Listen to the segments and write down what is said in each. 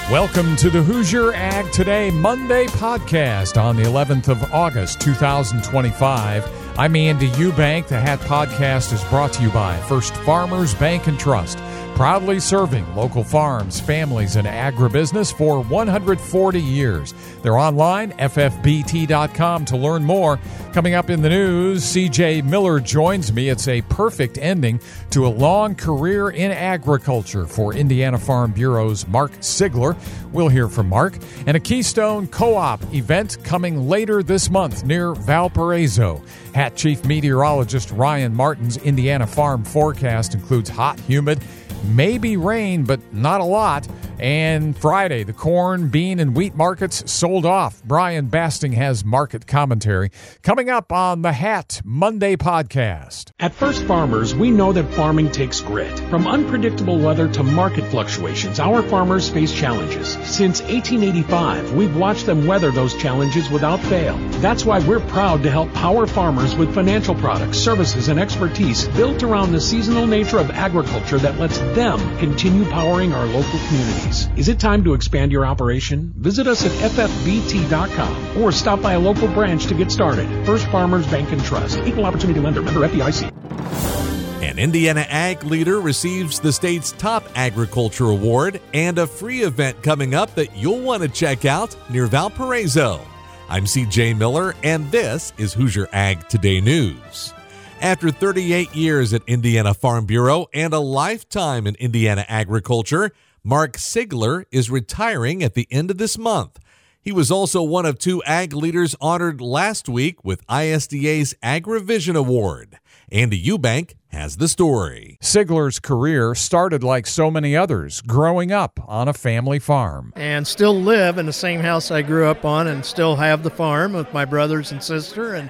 Welcome to the Hoosier Ag Today Monday podcast on the 11th of August, 2025. I'm Andy Eubank. The Hat Podcast is brought to you by First Farmers Bank and Trust, proudly serving local farms, families, and agribusiness for 140 years. They're online, ffbt.com, to learn more. Coming up in the news, C.J. Miller joins me. It's a perfect ending to a long career in agriculture for Indiana Farm Bureau's Mark Sigler. We'll hear from Mark. And a Keystone Co-op event coming later this month near Valparaiso. Hat Chief Meteorologist Ryan Martin's Indiana Farm forecast includes hot, humid, maybe rain, but not a lot. And Friday, the corn, bean, and wheat markets sold off. Brian Basting has market commentary coming up on the Hat Monday podcast. At First Farmers, we know that farming takes grit. From unpredictable weather to market fluctuations, our farmers face challenges. Since 1885, we've watched them weather those challenges without fail. That's why we're proud to help power farmers with financial products, services, and expertise built around the seasonal nature of agriculture that lets them continue powering our local communities. Is it time to expand your operation? Visit us at ffbt.com or stop by a local branch to get started. First Farmers Bank and Trust. Equal Opportunity Lender. Member FDIC. An Indiana Ag Leader receives the state's top agriculture award and a free event coming up that you'll want to check out near Valparaiso. I'm C.J. Miller, and this is Hoosier Ag Today News. After 38 years at Indiana Farm Bureau and a lifetime in Indiana agriculture, Mark Sigler is retiring at the end of this month. He was also one of two ag leaders honored last week with ISDA's AgriVision Award. Andy Eubank has the story. Sigler's career started like so many others, growing up on a family farm. And still live in the same house I grew up on and still have the farm with my brothers and sister. And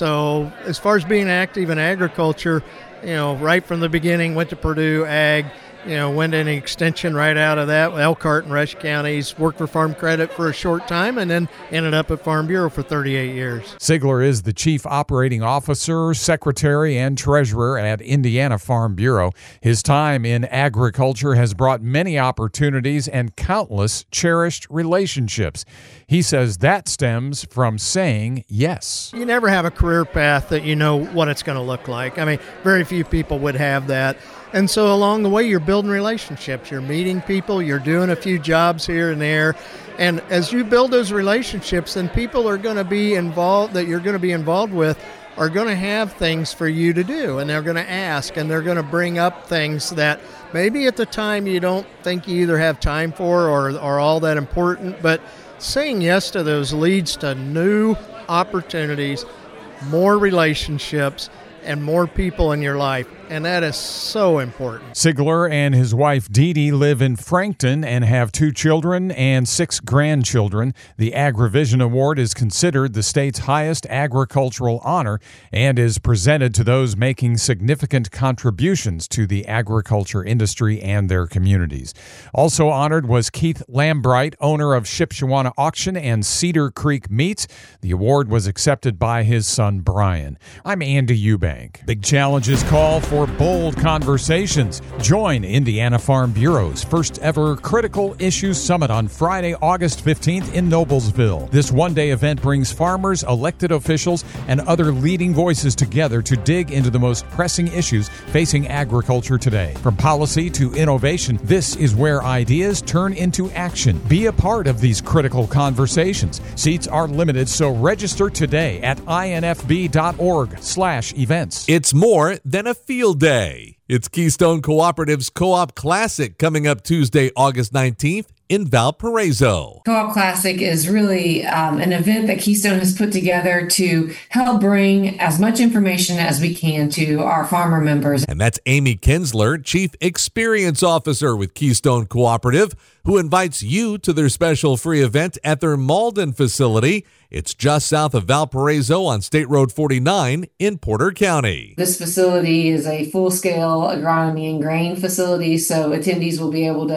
so as far as being active in agriculture, right from the beginning, went to Purdue Ag, went in extension right out of that, Elkhart and Rush counties, worked for Farm Credit for a short time, and then ended up at Farm Bureau for 38 years. Sigler is the Chief Operating Officer, Secretary, and Treasurer at Indiana Farm Bureau. His time in agriculture has brought many opportunities and countless cherished relationships. He says that stems from saying yes. You never have a career path that you know what it's going to look like. I mean, very few people would have that. And so along the way, you're building relationships. You're meeting people. You're doing a few jobs here and there. And as you build those relationships, then people are going to be involved, that you're going to be involved with, are going to have things for you to do. And they're going to ask, and they're going to bring up things that maybe at the time you don't think you either have time for or are all that important. But saying yes to those leads to new opportunities, more relationships, and more people in your life. And that is so important. Sigler and his wife Dee Dee live in Frankton and have 2 children and 6 grandchildren. The AgriVision Award is considered the state's highest agricultural honor and is presented to those making significant contributions to the agriculture industry and their communities. Also honored was Keith Lambright, owner of Shipshewana Auction and Cedar Creek Meats. The award was accepted by his son Brian. I'm Andy Eubank. Big challenges call for bold conversations. Join Indiana Farm Bureau's first ever Critical Issues Summit on Friday, August 15th in Noblesville. This one-day event brings farmers, elected officials, and other leading voices together to dig into the most pressing issues facing agriculture today. From policy to innovation, this is where ideas turn into action. Be a part of these critical conversations. Seats are limited, so register today at infb.org/events. It's more than a field day. It's Keystone Cooperative's Co-op Classic coming up Tuesday, August 19th in Valparaiso. Co-op Classic is really an event that Keystone has put together to help bring as much information as we can to our farmer members. And that's Amy Kinsler, Chief Experience Officer with Keystone Cooperative, who invites you to their special free event at their Malden facility. It's just south of Valparaiso on State Road 49 in Porter County. This facility is a full-scale agronomy and grain facility, so attendees will be able to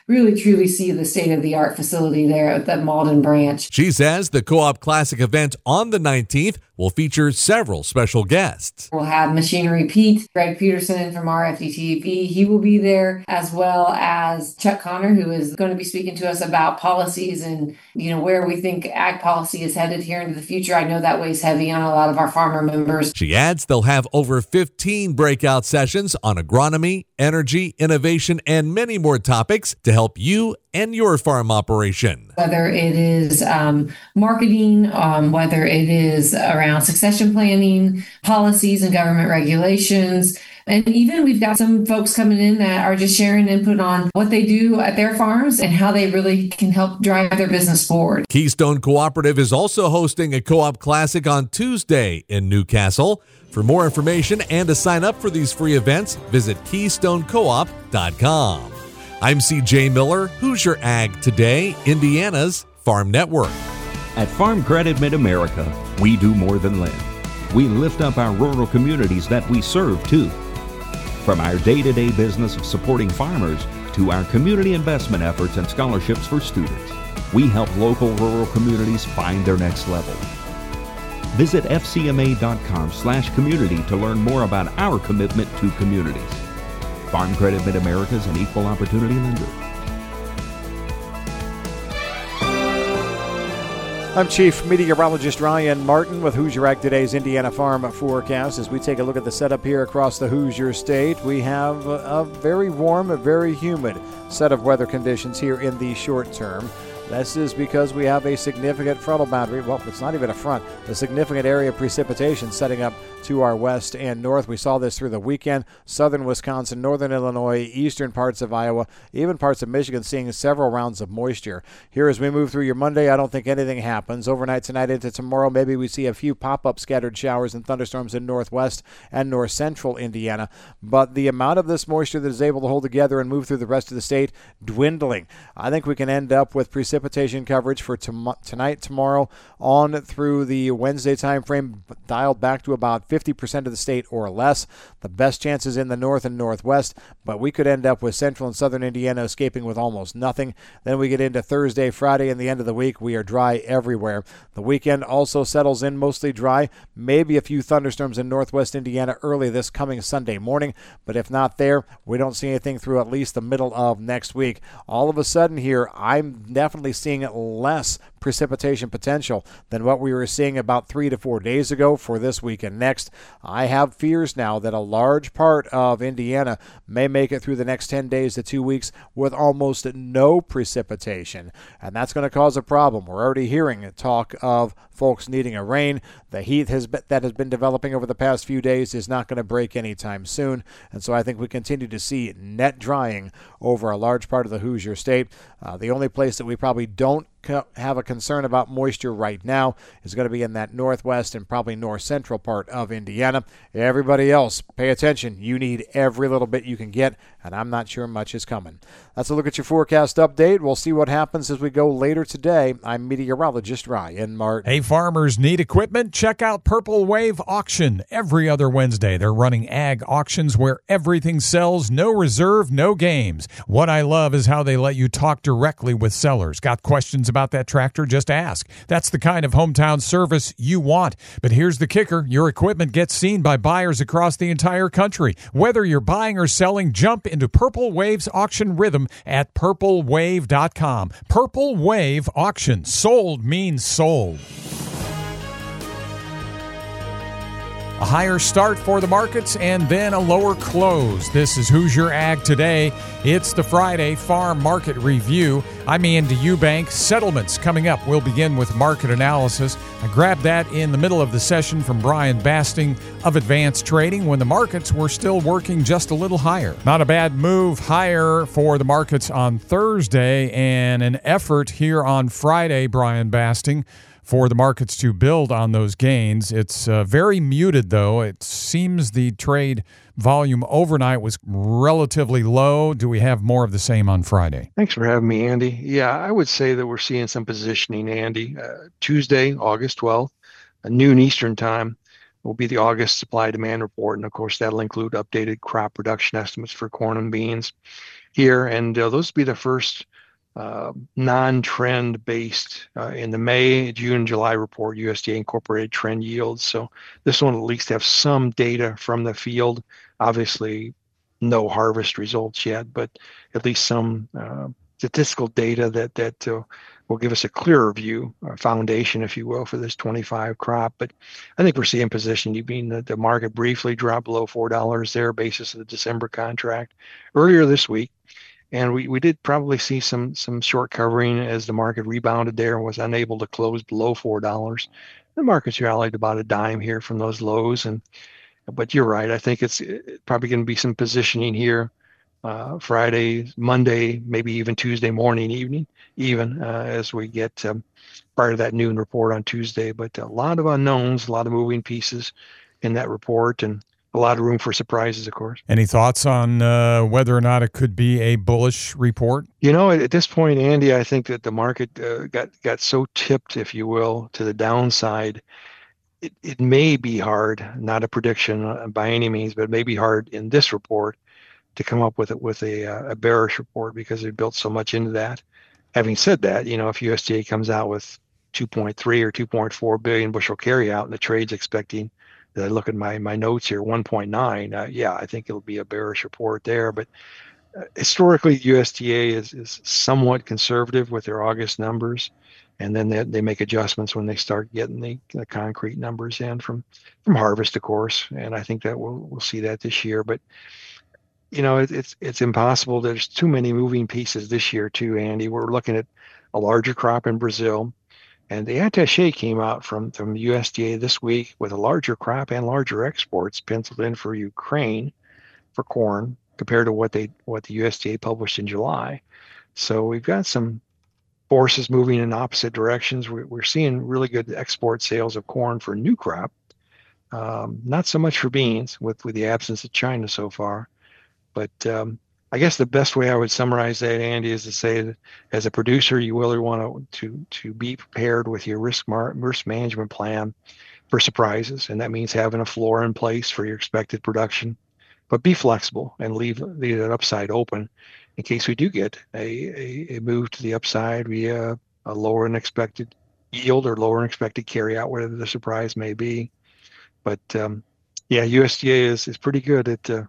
really truly see the state-of-the-art facility there at the Malden branch. She says the Co-op Classic event on the 19th will feature several special guests. We'll have Machinery Pete, Greg Peterson from RFD-TV. He will be there, as well as Chuck Connor, who is going to be speaking to us about policies and, where we think ag policy is headed here into the future. I know that weighs heavy on a lot of our farmer members. She adds they'll have over 15 breakout sessions on agronomy, energy, innovation, and many more topics to help you and your farm operation. Whether it is marketing, whether it is around succession planning, policies and government regulations. And even we've got some folks coming in that are just sharing input on what they do at their farms and how they really can help drive their business forward. Keystone Cooperative is also hosting a Co-op Classic on Tuesday in Newcastle. For more information and to sign up for these free events, visit KeystoneCoop.com. I'm CJ Miller, Hoosier Ag Today, Indiana's Farm Network. At Farm Credit Mid-America, we do more than lend. We lift up our rural communities that we serve too. From our day-to-day business of supporting farmers to our community investment efforts and scholarships for students, we help local rural communities find their next level. Visit fcma.com/community to learn more about our commitment to communities. Farm Credit Mid-America is an equal opportunity lender. I'm Chief Meteorologist Ryan Martin with Hoosier Ag Today's Indiana Farm Forecast. As we take a look at the setup here across the Hoosier State, we have a very warm, a very humid set of weather conditions here in the short term. This is because we have a significant frontal boundary. Well, it's not even a front. A significant area of precipitation setting up to our west and north. We saw this through the weekend. Southern Wisconsin, northern Illinois, eastern parts of Iowa, even parts of Michigan seeing several rounds of moisture. Here as we move through your Monday, I don't think anything happens. Overnight tonight into tomorrow, maybe we see a few pop-up scattered showers and thunderstorms in northwest and north central Indiana. But the amount of this moisture that is able to hold together and move through the rest of the state dwindling. I think we can end up with precipitation coverage for tonight, tomorrow, on through the Wednesday time frame, dialed back to about 50% of the state or less. The best chances in the north and northwest, but we could end up with central and southern Indiana escaping with almost nothing. Then we get into Thursday, Friday, and the end of the week. We are dry everywhere. The weekend also settles in mostly dry. Maybe a few thunderstorms in northwest Indiana early this coming Sunday morning, but if not there, we don't see anything through at least the middle of next week. All of a sudden here, I'm definitely seeing less precipitation potential than what we were seeing about 3 to 4 days ago for this week and next. I have fears now that a large part of Indiana may make it through the next 10 days to 2 weeks with almost no precipitation, and that's going to cause a problem. We're already hearing talk of folks needing a rain. The heat that has been developing over the past few days is not going to break anytime soon, and so I think we continue to see net drying over a large part of the Hoosier State. The only place that we probably don't have a concern about moisture right now is going to be in that northwest and probably north central part of Indiana. Everybody else, pay attention. You need every little bit you can get, and I'm not sure much is coming. That's a look at your forecast update. We'll see what happens as we go later today. I'm meteorologist Ryan Martin. Hey, farmers need equipment? Check out Purple Wave Auction. Every other Wednesday, they're running ag auctions where everything sells, no reserve, no games. What I love is how they let you talk directly with sellers. Got questions about that tractor? Just ask. That's the kind of hometown service you want. But here's the kicker. Your equipment gets seen by buyers across the entire country. Whether you're buying or selling, jump into Purple Wave's auction rhythm at purplewave.com. Purple Wave Auction. Sold means sold. A higher start for the markets and then a lower close. This is Hoosier Ag Today. It's the Friday Farm Market Review. I'm Andy Eubank. Settlements coming up. We'll begin with market analysis. I grabbed that in the middle of the session from Brian Basting of Advanced Trading when the markets were still working just a little higher. Not a bad move higher for the markets on Thursday and an effort here on Friday, Brian Basting, for the markets to build on those gains. It's very muted, though. It seems the trade volume overnight was relatively low. Do we have more of the same on Friday? Thanks for having me, Andy. Yeah, I would say that we're seeing some positioning, Andy. Tuesday, August 12th, noon Eastern time, will be the August supply-demand report, and of course that'll include updated crop production estimates for corn and beans. here, and those will be the first non-trend based in the May, June, July report, USDA incorporated trend yields. So this one at least have some data from the field. Obviously, no harvest results yet, but at least some statistical data that will give us a clearer view, a foundation, if you will, for this 25 crop. But I think we're seeing position. You mean that the market briefly dropped below $4 there, basis of the December contract earlier this week. And we did probably see some short covering as the market rebounded there and was unable to close below $4. The market's rallied about a dime here from those lows. But you're right. I think it's probably going to be some positioning here Friday, Monday, maybe even Tuesday morning, evening, even as we get prior to that noon report on Tuesday. But a lot of unknowns, a lot of moving pieces in that report, and a lot of room for surprises, of course. Any thoughts on whether or not it could be a bullish report? At this point, Andy, I think that the market got so tipped, if you will, to the downside. It may be hard, not a prediction by any means, but it may be hard in this report to come up with a bearish report because they built so much into that. Having said that, if USDA comes out with 2.3 or 2.4 billion bushel carryout and the trade's expecting, I look at my notes here, 1.9, yeah, I think it'll be a bearish report there. But historically, USDA is somewhat conservative with their August numbers, and then they make adjustments when they start getting the concrete numbers in from harvest, of course. And I think that we'll see that this year. But it's impossible. There's too many moving pieces this year too, Andy. We're looking at a larger crop in Brazil. And the attaché came out from USDA this week with a larger crop and larger exports penciled in for Ukraine for corn compared to what the USDA published in July. So we've got some forces moving in opposite directions. We're seeing really good export sales of corn for new crop, not so much for beans with the absence of China so far. But I guess the best way I would summarize that, Andy, is to say that as a producer, you really want to be prepared with your risk management plan for surprises, and that means having a floor in place for your expected production. But be flexible and leave that upside open in case we do get a move to the upside via a lower than expected yield or lower than expected carryout, whatever the surprise may be. But USDA is pretty good at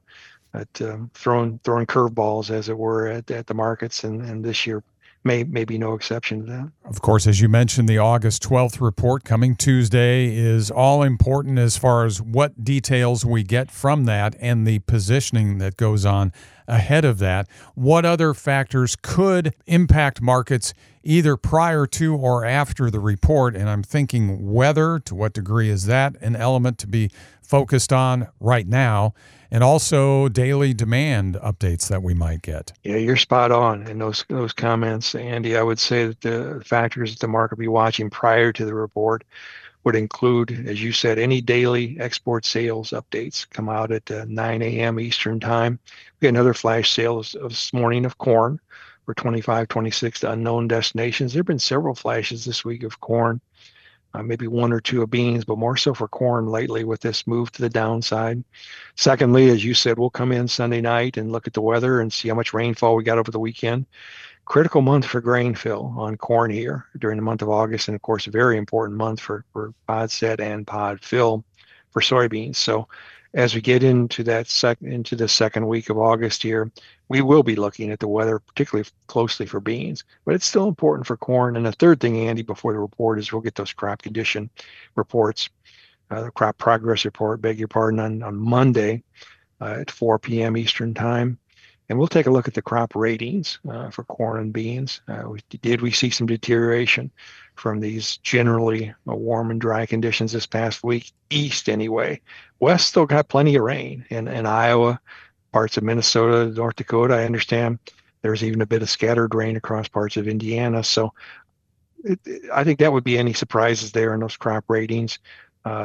throwing curveballs, as it were, at the markets, and this year may be no exception to that. Of course, as you mentioned, the August 12th report coming Tuesday is all important as far as what details we get from that and the positioning that goes on ahead of that. What other factors could impact markets either prior to or after the report? And I'm thinking weather. To what degree is that an element to be focused on right now? And also daily demand updates that we might get. Yeah, you're spot on in those comments, Andy. I would say that the factors that the market will be watching prior to the report would include, as you said, any daily export sales updates come out at 9 a.m. Eastern time. We had another flash sale this morning of corn for 26 to unknown destinations. There have been several flashes this week of corn. Maybe one or two of beans, but more so for corn lately with this move to the downside. Secondly, as you said, we'll come in Sunday night and look at the weather and see how much rainfall we got over the weekend. Critical month for grain fill on corn here during the month of August, and of course a very important month for pod set and pod fill for soybeans. So as we get into the second week of August here, we will be looking at the weather particularly closely for beans, but it's still important for corn. And the third thing, Andy, before the report is we'll get those crop condition reports, the crop progress report, beg your pardon, on Monday at 4 p.m. Eastern time. And we'll take a look at the crop ratings for corn and beans. We see some deterioration from these generally warm and dry conditions this past week, east anyway. West still got plenty of rain in Iowa, parts of Minnesota, North Dakota. I understand there's even a bit of scattered rain across parts of Indiana. So I think that would be any surprises there in those crop ratings.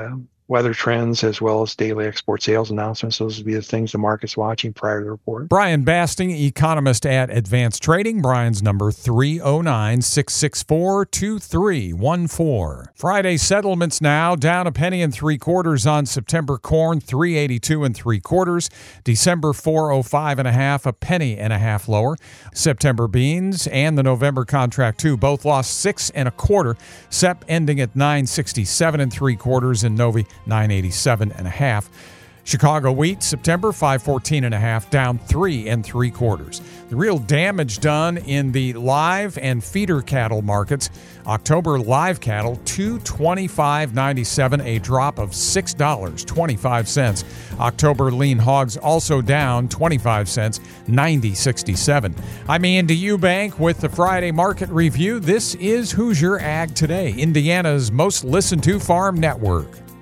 weather trends, as well as daily export sales announcements. Those would be the things the market's watching prior to the report. Brian Basting, economist at Advanced Trading. Brian's number 309-664-2314. Friday settlements now down 1 3/4 on September corn, 382 3/4. December 405 1/2, 1.5 pennies lower. September beans and the November contract too both lost 6 1/4. Sep ending at 967 3/4 and Novi 987 1/2. Chicago wheat, September 514 1/2, down 3 3/4. The real damage done in the live and feeder cattle markets. October live cattle, $225.97, a drop of $6.25. October lean hogs also down 25 cents, $90.67. I'm Andy Eubank with the Friday Market Review. This is Hoosier Ag Today, Indiana's most listened to farm network.